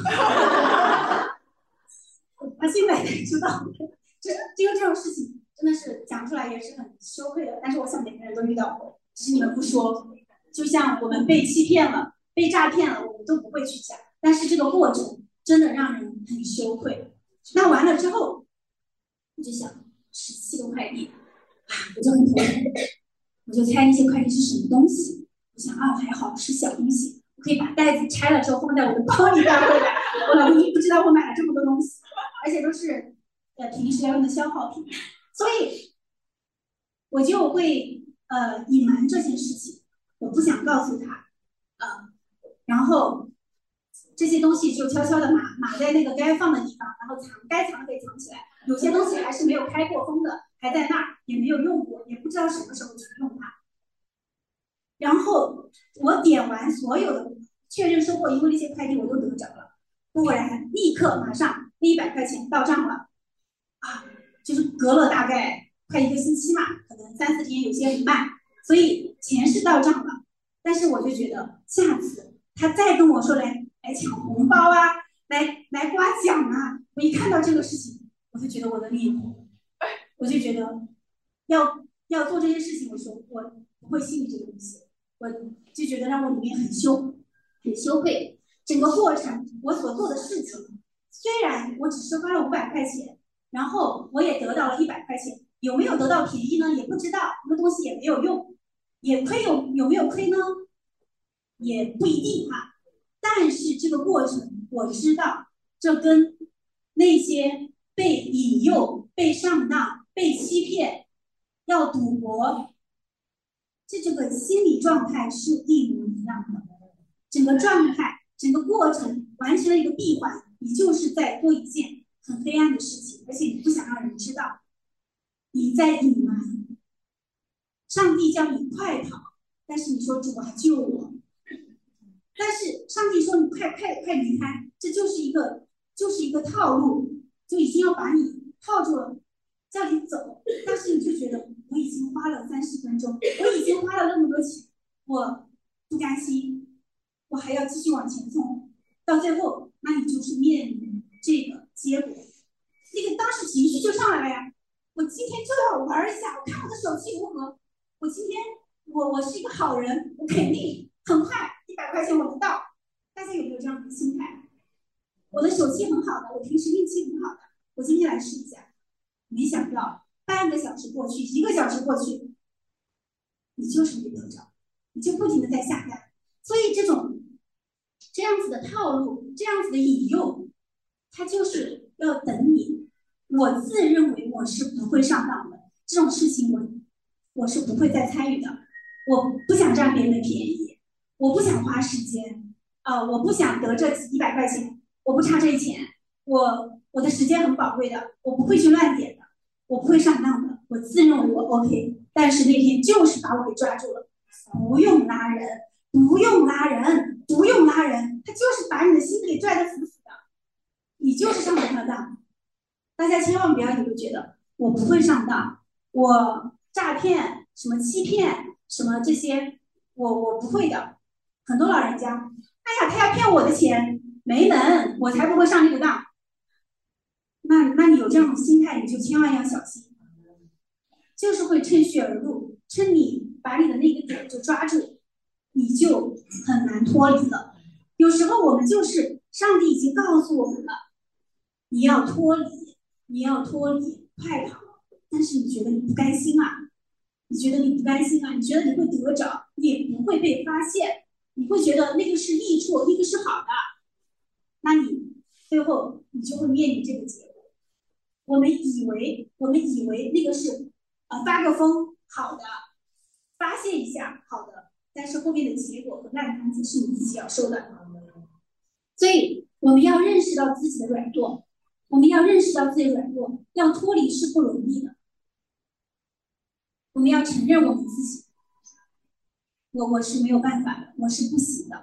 他现在也知道，这种事情真的是讲出来也是很羞愧的。但是我想每个人都遇到过，只是你们不说。就像我们被欺骗了、被诈骗了，我们都不会去讲。但是这个过程真的让人很羞愧。那完了之后，我就想17个快递，我就很头疼，我就猜那些快递是什么东西。我想还好是小东西，我可以把袋子拆了之后放在我的包里带回来。我老公就不知道我买了这么多东西。而且都是平时要用的消耗品，所以我就会隐瞒这件事情，我不想告诉他，然后这些东西就悄悄的码在那个该放的地方，然后该藏的给藏起来，有些东西还是没有开过封的，还在那儿，也没有用过，也不知道什么时候去用它。然后我点完所有的确认收货，因为那些快递我都得着了，果然立刻马上那100块钱到账了。就是隔了大概快1个星期嘛，可能3、4天，有些很慢，所以钱是到账了。但是我就觉得下次他再跟我说来抢红包啊，来刮奖啊，我一看到这个事情，我就觉得我的脸红，我就觉得要做这些事情，我说我不会信这个东西，我就觉得让我里面很羞愧。整个过程我所做的事情，虽然我只是花了500块钱。然后我也得到了100块钱，有没有得到便宜呢？也不知道，那个东西也没有用，也亏有没有亏呢？也不一定哈。但是这个过程我知道，这跟那些被引诱、被上当、被欺骗、要赌博，这个心理状态是一模一样的。整个状态、整个过程完成了一个闭环，你就是在做一件很黑暗的事情，而且你不想让人知道，你在隐瞒。上帝叫你快跑，但是你说主啊救我，但是上帝说你快离开，这就是一个套路，就已经要把你套住了，叫你走。但是你就觉得我已经花了30分钟，我已经花了那么多钱，我不甘心，我还要继续往前冲，到最后，那你就是面临这个结果。那个当时情绪就上来了呀，我今天就要玩一下，我看我的手气如何。我今天我是一个好人，我肯定很快100块钱我能到。大家有没有这样的心态？我的手气很好的，我平时运气很好的，我今天来试一下。没想到半个小时过去，1个小时过去，你就是没得着，你就不停的在下单。所以这样子的套路，这样子的引诱， 他就是要等你。我自认为我是不会上当的，这种事情我是不会再参与的。我不想占别人的便宜，我不想花时间，我不想得这100块钱，我不差这钱，我的时间很宝贵的，我不会去乱点的，我不会上当的，我自认为我 OK。但是那天就是把我给抓住了，不用拉人，不用拉人，不用拉人，他就是把你的心给拽得死死的，你就是上了他的当。大家千万不要以为觉得我不会上当，我诈骗什么欺骗什么这些，我不会的。很多老人家，哎呀，他要骗我的钱，没门，我才不会上这个当。那你有这样的心态，你就千万要小心，就是会趁虚而入，趁你把你的那个点就抓住，你就很难脱离了。有时候我们就是上帝已经告诉我们了，你要脱离，你要脱离，快跑！但是你觉得你不甘心啊？你觉得你不甘心啊？你觉得你会得着，你也不会被发现，你会觉得那个是益处，那个是好的，那你最后你就会面临这个结果。我们以为那个是发个疯好的，发泄一下好的，但是后面的结果和烂摊子是你自己要收的。所以我们要认识到自己的软弱，我们要认识到自己的软弱，要脱离是不容易的。我们要承认我们自己，我是没有办法的，我是不行的。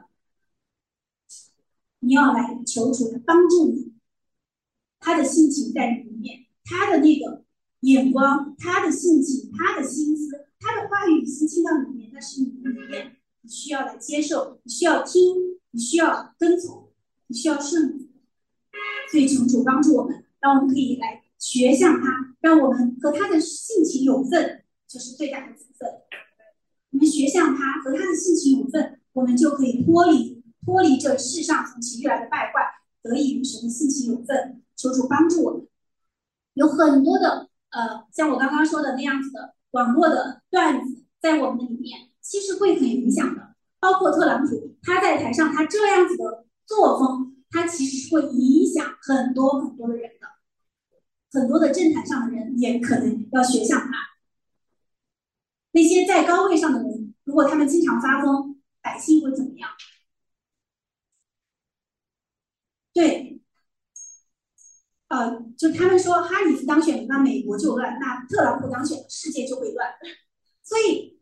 你要来求主来帮助你，他的性情在你里面，他的那个眼光，他的性情，他的心思，他的话语已经进到里面，那是你的里面，你需要来接受，你需要听，你需要跟从，你需要顺服。所以求主帮助我们，让我们可以来学像他，让我们和他的性情有份，就是最大的福分。我们学像他，和他的性情有份，我们就可以脱离这世上从其欲来的败坏，得以与神的性情有份。求主帮助我们。有很多的像我刚刚说的那样子的网络的段子，在我们的里面，其实会很影响的。包括特朗普，他在台上他这样子的作风，他其实是会影响很多很多的人的，很多的政坛上的人也可能要学像他。那些在高位上的人，如果他们经常发疯，百姓会怎么样？对，就他们说哈里斯当选，那美国就乱；那特朗普当选，世界就会乱。所以，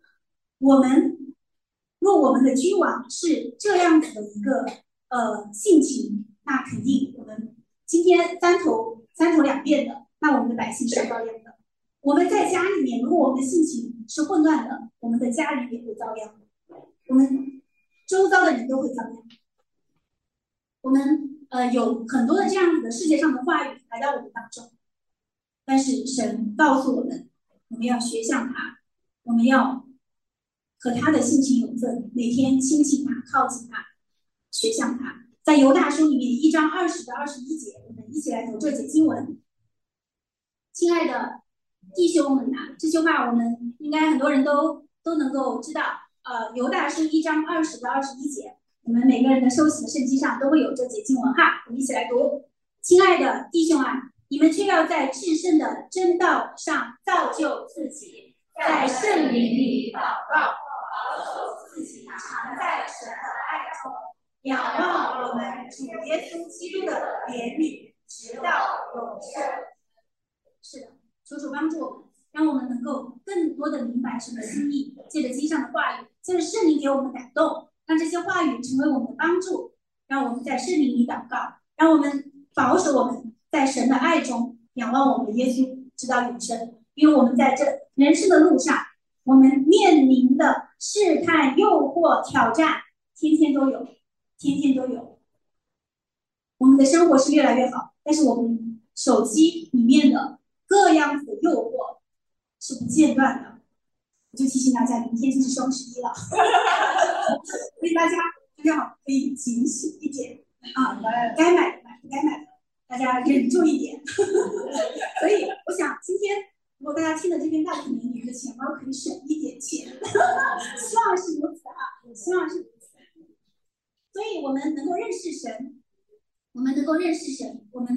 若我们的君王是这样子的一个性情，那肯定我们今天三头两面的，那我们的百姓是遭殃的。我们在家里面，如果我们的性情是混乱的，我们的家人也会遭殃，我们周遭的人都会遭殃。我们有很多的这样子的世界上的话语来到我们当中，但是神告诉我们，我们要学像他，我们要和他的性情有份，每天亲近他，靠近他，学像他。在犹大书里面1章20到21节，我们一起来读这节经文。亲爱的弟兄们啊，这句话我们应该很多人都能够知道。犹大书1章20到21节，我们每个人的受洗的圣经上都会有这节经文哈，我们一起来读。亲爱的弟兄啊，你们却要在至圣的真道上造就自己，在圣灵里祷告，保守自己常在神的爱中，仰望我们主耶稣基督的怜悯，直到永生。是的，求主帮助我们，让我们能够更多的明白神的心意，借着经上的话语，借着圣灵给我们感动，让这些话语成为我们的帮助，让我们在圣灵里祷告，让我们保守我们在神的爱中，仰望我们的耶稣，直到永生。因为我们在这人生的路上，我们面临的试探、诱惑、挑战，天天都有，天天都有。我们的生活是越来越好，但是我们手机里面的各样子的诱惑是不间断的。我就提醒大家，明天就是双11了，所以大家要可以警醒一点啊，该买的买，不该买的大家忍住一点。所以我想今天如果大家听了这篇道，可能你们的钱包可以省一点钱，希望是如此啊，希望是如此。所以我们能够认识神， 我们能够认识神，我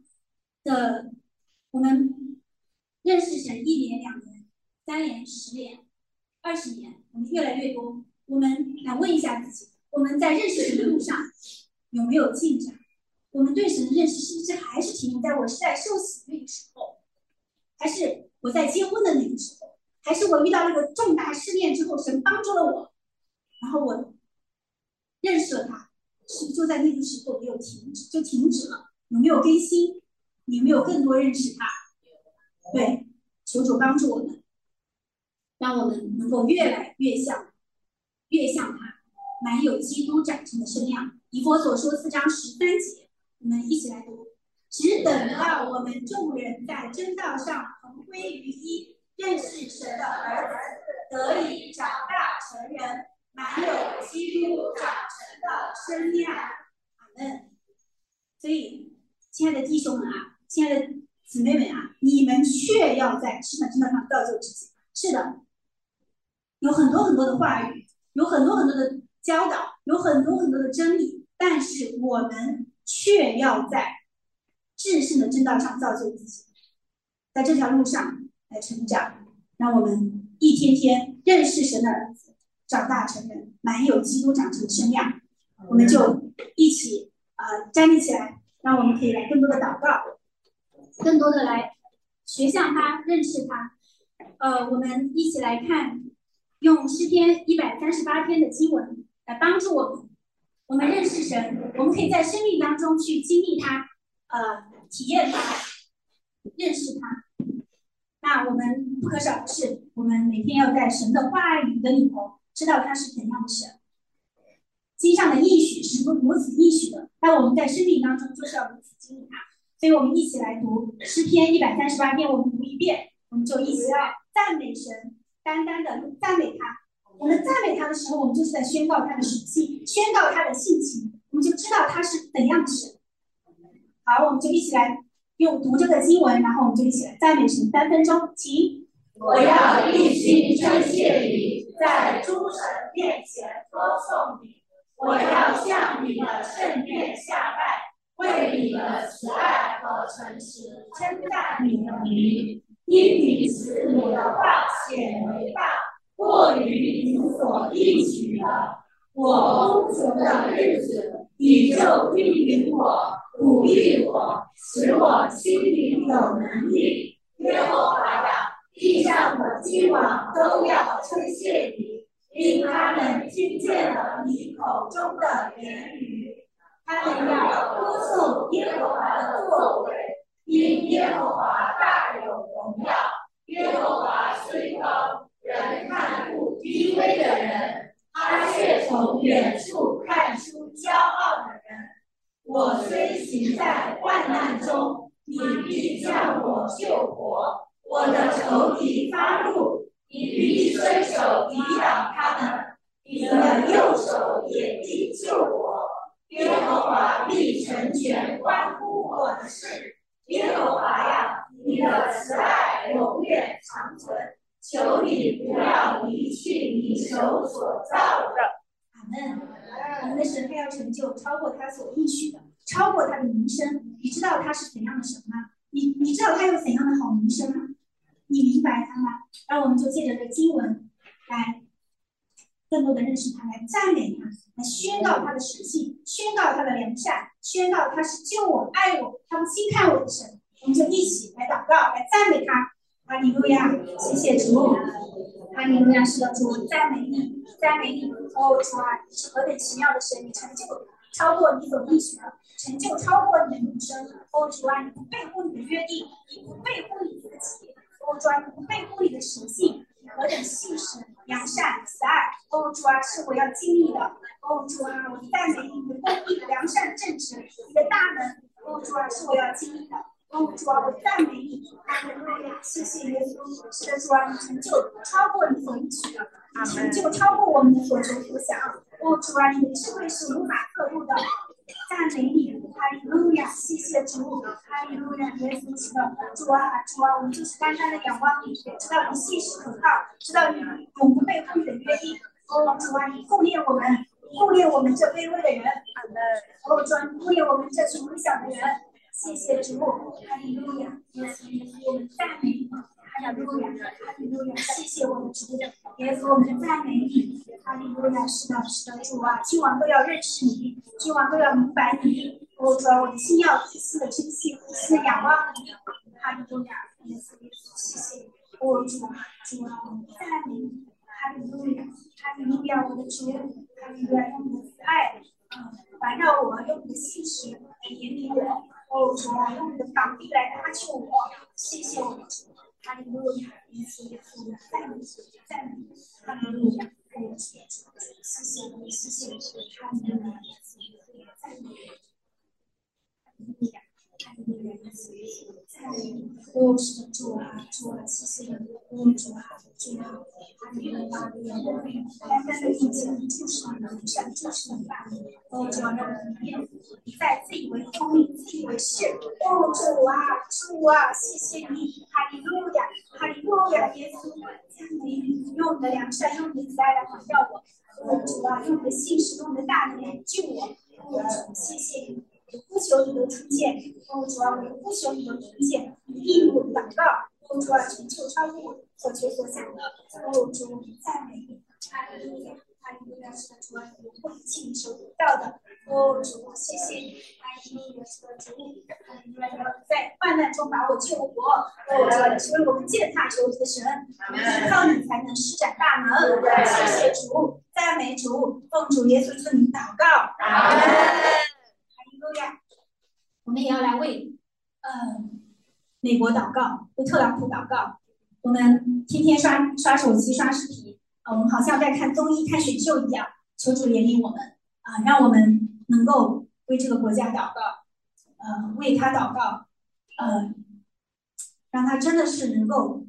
们认识神1年、2年、3年、10年、20年，我们越来越多。我们来问一下自己，我们在认识神的路上有没有进展？我们对神的认识是不是还是停留在我是在受洗那个时候，还是我在结婚的那个时候，还是我遇到那个重大试炼之后，神帮助了我，然后我认识了他，是不是就在那个时候没有停止了？有没有更新？有没有更多认识他？对，求主帮助我们，让我们能够越来越像他，满有基督长成的身量。以弗所书4章13节，我们一起来读。只等到我们众人在真道上同归于一，认识神的儿子，得以长大成人，满有基督长成的身量。阿门。所以，亲爱的弟兄们啊，亲爱的姊妹们啊，你们却要在真道上造就自己。是的，有很多很多的话语，有很多很多的教导，有很多很多的真理，但是我们却要在至圣的真道上造就自己，在这条路上来成长，让我们一天天认识神的儿子，长大成人，满有基督长成的身量。我们就一起站立起来，让我们可以来更多的祷告，更多的来学向他，认识他。我们一起来看，用诗篇138篇的经文来帮助我们。我们认识神，我们可以在生命当中去经历他，体验他，认识他。那我们不可少的是，我们每天要在神的话语的里头，知道他是怎样的神。经上的应许是如此应许的，那我们在生命当中就是要如此经历他。所以我们一起来读诗篇138篇，我们读一遍，我们就一起来赞美神，单单的赞美他。我们赞美他的时候，我们就是在宣告他的属性，宣告他的性情，我们就知道他是怎样的神。好，我们就一起来用读这个经文，然后我们就一起来赞美神3分钟，请。 我要一心称谢你，在诸神面前歌颂你。我要向你的圣殿下拜，为你的慈爱和诚实称赞你的名，因你使你的话显为大，过于你所应许的。我不足的日子，你就应允我，鼓励我，使我心里有能力。耶和华呀，地上的君王都要称谢你，因他们听见了你口中的言语。他们要歌颂耶和华的作为，因耶和华大有荣耀。耶和华虽高，人看不低微的人，他却从远处看出骄傲的人。我虽行在患难中，你必将我救活。我的仇敌发怒，你必伸手抵挡他们，你的右手也必救我。耶和华必成全关乎我的事。耶和华呀，你的慈爱永远长存，求你不要离去你手所造的。 阿门。我们的神他要成就超过他所应许的，超过他的名声。你知道他是怎样的神吗？你知道他有怎样的好名声吗？你明白他吗？然后我们就借着这经文来更多的认识他，来赞美他，来宣告他的实性，宣告他的良善，宣告他是救我、爱我、他不轻看我的神。我们就一起来祷告，来赞美他。哈利路亚，谢谢主。哈利路亚，是的，主，赞美你，赞美你。哦，主啊，你是何等奇妙的神，你成就超过你所应许的，成就超过你的名声。哦，主啊，你不背负你的约定，你不背负你自己。哦，主啊，你不背负你的实性，何等信实、良善、慈爱。哦，主啊，是我要经历的。哦，主啊，我赞美你的公义、良善、正直，你的大能。哦，主啊，是我要经历的。哦，主啊，我赞美你，哈利路亚，谢谢耶稣。是的，主啊，你成就超过你所应许的，成就超过我们的所求所想。哦，主啊，你的智慧是无法测度的。赞美你，哈利路亚，谢谢主，哈利路亚，耶稣是的，主啊，主啊，我们就是单单的仰望你，知道你信实可靠，知道你永不背负你的约定。哦，主啊，你顾念我们， 顾念我们这卑微的人，哦，主啊，顾念我们这穷小的人。谢谢主，哈利路亚，耶稣，我们赞美你，哈利路亚，哈利路亚，谢谢我们主，耶稣，我们赞美你，哈利路亚，是的，是的，主啊，君王都要认识你，君王都要明白你，哦，主啊，我的心要一心的珍惜，一心的仰望你，哈利路亚，耶稣，耶稣，谢谢你，哦，主啊，主啊，我们赞美你，哈利路亚，哈利路亚，我的主，哈利路亚，用你的慈爱，环绕我，用你的信实来怜悯我。哦，主啊，用你的膀臂来搭救我，谢谢我的主，哈利路亚，耶稣耶稣，赞美赞美，哈利路亚，哦，谢谢你，谢谢你，哈利路亚，赞美，哈利路亚，哈利路亚，耶稣耶稣，赞美，哦，是的，主啊，主啊，谢谢你，哦，主啊，主啊，哈利路亚，单单的一件就是你的善，就是你的大能，哦，主啊，让我们不再自以为聪明，自以为是。哦，主啊，主啊，谢谢你，哈利路亚，哈利路亚，耶稣，赞美你，用你的良善，用你的慈爱来环绕我。哦，主啊，用你的信实，用你的大能来救我。哦，主，谢谢你，我呼求你都听见。哦，主啊，我呼求你都听见，你应我的祷告。哦，主啊，成就超乎我所求所想的。哦，主，赞美你，哈利路亚。哈利路亚，是的，主啊，我会亲手得到的。哦，主，谢谢你，哈利路亚，是的，主，哈利路亚，在患难中把我救活。哦，主啊，成为我们践踏仇敌的神，只靠你才能施展大能。谢谢主，赞美主，奉主耶稣之名祷告。阿门。哈利路亚，我们也要来为美国祷告，为特朗普祷告。我们天天刷手机、刷视频。我们好像在看综艺、看选秀一样，求主怜悯我们让我们能够为这个国家祷告，为他祷告，让他真的是能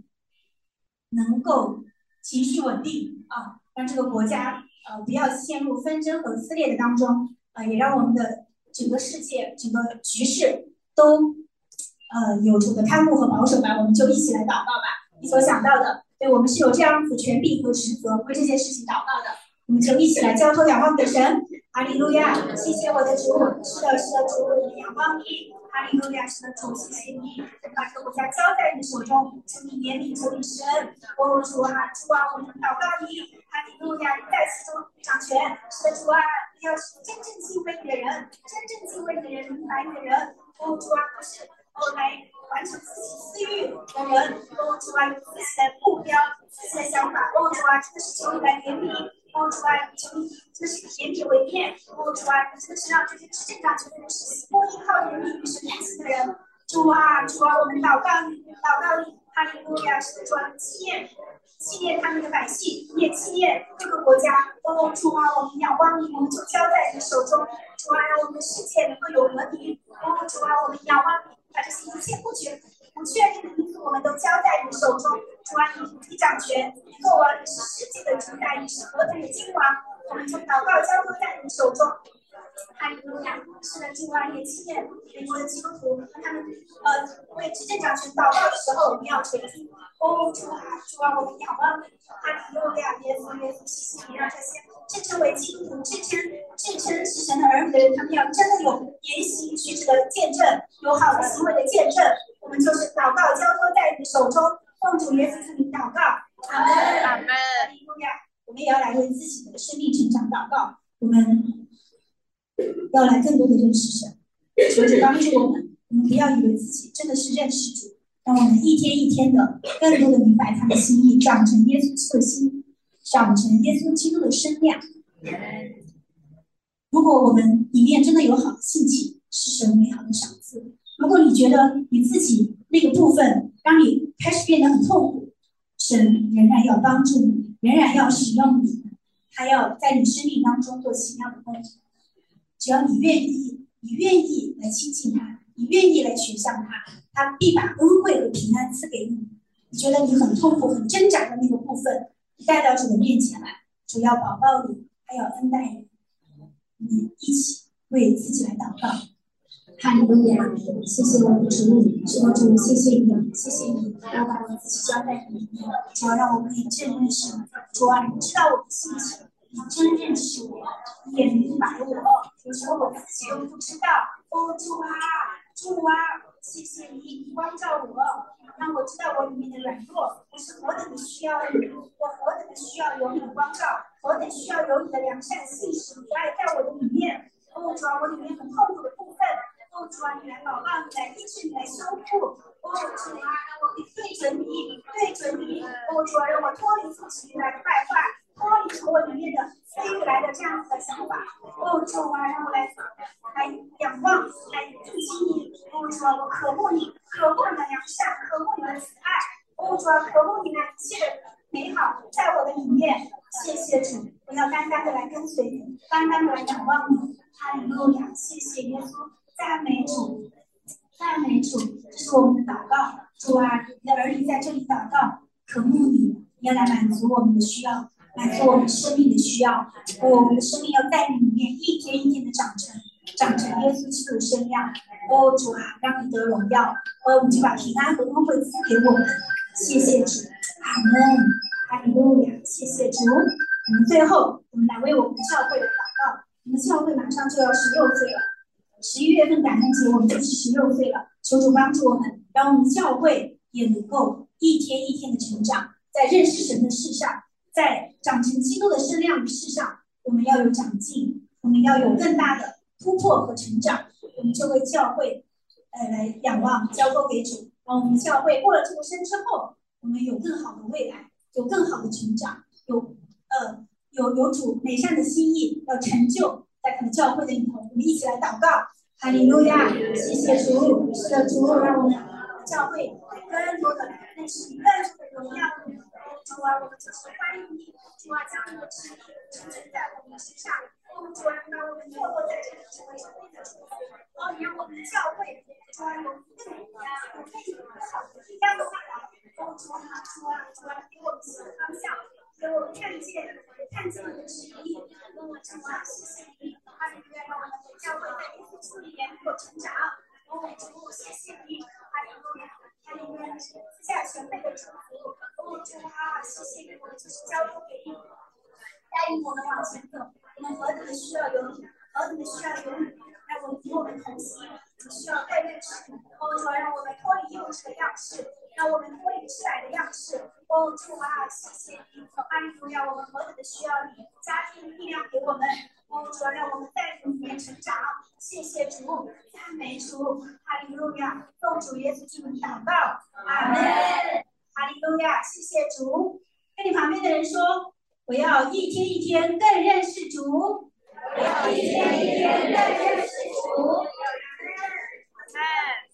够情绪稳定让这个国家不要陷入纷争和撕裂的当中也让我们的整个世界、整个局势都有主的看顾和保守吧。我们就一起来祷告吧，你所想到的。对，我们是有这样子权柄和职责为这件事情祷告的，我们就一起来交托仰望给神。哈利路亚，谢谢我的主，是的，是的，主，我们仰望你。哈利路亚，是的，主，谢谢你，把这个国家交在你手中，求你怜悯，求你施恩。哦，主啊，主啊，我们祷告你。哈利路亚，你在其中掌权。是的，主啊，你要是真正敬畏你的人，真正敬畏你的人，明白你的人。哦，主啊，不是来完成自己私欲的人，哦，主啊，有自己的目标、自己的想法，哦，主啊，真的是求你来怜悯，哦，主啊，求你真的是以怜悯为念，哦，主啊，你真的是让这些执政掌权的人是多依靠怜悯与神同行的人，主啊，主啊，我们祷告你，祷告你，哈利路亚，是的，主啊，纪念他们的百姓，也纪念各个国家，哦，主啊，我们仰望你，我们就交在你手中，主啊，让我们的世界能够有和平，哦，主啊，我们仰望你。把这些一切不确定的因素，我们都交在你手中。主啊，你掌权，你做王，你是世界的主宰，你是何等的君王。我们从祷告交托在你手中。哈利路亚，是的，主啊，也纪念美国的基督徒，他们为执政掌权祷告的时候，我们要垂听。哦，主啊，主啊，我们仰望你。哈利路亚，耶稣，耶稣，谢谢你让这些自称为基督徒、自称是神的儿女的人，他们要真的有言行举止的见证，有好的行为的见证。我们就是祷告交托在你的手中，奉主耶稣之名祷告。阿门，阿门。哈利路亚，我们也要来为自己的生命成长祷告。我们要来更多的认识神，求主帮助我们。我们不要以为自己真的是认识主，让我们一天一天的更多的明白他的心意，长成耶稣基督的心，长成耶稣基督的身量。如果我们里面真的有好的性情，是神美好的赏赐。如果你觉得你自己那个部分让你开始变得很痛苦，神仍然要帮助你，仍然要使用你，他要在你生命当中做奇妙的工作。只要你愿意来亲近他，你愿意来学向他，他必把恩惠和平安赐给你。你觉得你很痛苦、很挣扎的那个部分，你带到主的面前来，主要保抱你，还要恩待你。你一起为自己来祷告。哈利路亚，谢谢我的主，是我主，谢谢你，谢谢你，我把我自己交在你里面，主要让我可以正认识你，主啊，你知道我的心情， 你真认识我，你也明白我，有时候我自己都不知道。主啊，主啊，谢谢你光照我，让我知道我里面的软弱，我是何等的需要你，我何等的需要有你的光照，何等需要有你的良善信实你爱在我的里面。主啊，我里面很痛苦的部分，主啊，你来保护，你来医治，你来修复。主啊，让我对准你，主啊，让我脱离自己来的败坏，脱离从我里面的飞来的这样子的想法。主啊，让我来仰望，来注视你。主啊，我渴慕你，渴慕你的良善，渴慕你的慈爱。主啊，渴慕你那一切的美好在我的里面。谢谢主，我要单单的来跟随你，单单的来仰望你。哈利路亚，谢谢耶稣，赞美主，赞美主，这是我们的祷告。主啊，你的儿女在这里祷告，渴慕你，你要来满足我们的需要，满足我们生命的需要。我们的生命要在你里面一天一天的长成耶稣基督的身量。主啊，让你得荣耀。我们就把平安和恩惠赐给我们。谢谢主，阿门，哈利路亚，谢谢主。我们最后，我们来为我们教会的祷告。我们教会马上就要16岁了，11月份感恩节我们就是16岁了。求主帮助我们，让我们教会也能够一天一天的成长，在认识神的事上，在长成基督的身量的事上，我们要有长进，我们要有更大的突破和成长。我们就为教会来仰望，交托给主，让我们教会过了这个生之后，我们有更好的未来，有更好的成长，有主美善的心意要成就在他的教会的里头。我们一起来祷告，哈利路亚，谢谢主，是的主，让我们教会更多的认识你，更多的荣耀你。主啊，我们就是欢迎你，主啊，将你的旨意成就在我们身上。主啊，让我们坐落在这里成为生命的主宰。你让我们的教会，主啊，有更好的一样的未来。主啊，给我们新的方向，给我们看见你的旨意。主啊，谢谢你，哈利路亚，让我们的教会在耶稣基督里面能够成长。主，谢谢你，哈利路亚，哈利路亚，赐下全备的祝福。主啊，谢谢你，我们就是交托给你，带领我们往前走。我们何等的需要有你，何等的需要有你，让我们与我们同行。只需要更认识你。主啊，让我们脱离幼稚的样式，让我们脱离吃奶的样式。主啊，谢谢你，哈利路亚，我们何等的需要你，加添力量给我们。主啊，让我们在你里面成长。谢谢主，赞美主，哈利路亚，奉主耶稣基督的祷告，阿门。哈利路亚，谢谢主。跟你旁边的人说，我要一天一天更认识主。我要一天一天更认识主。阿门。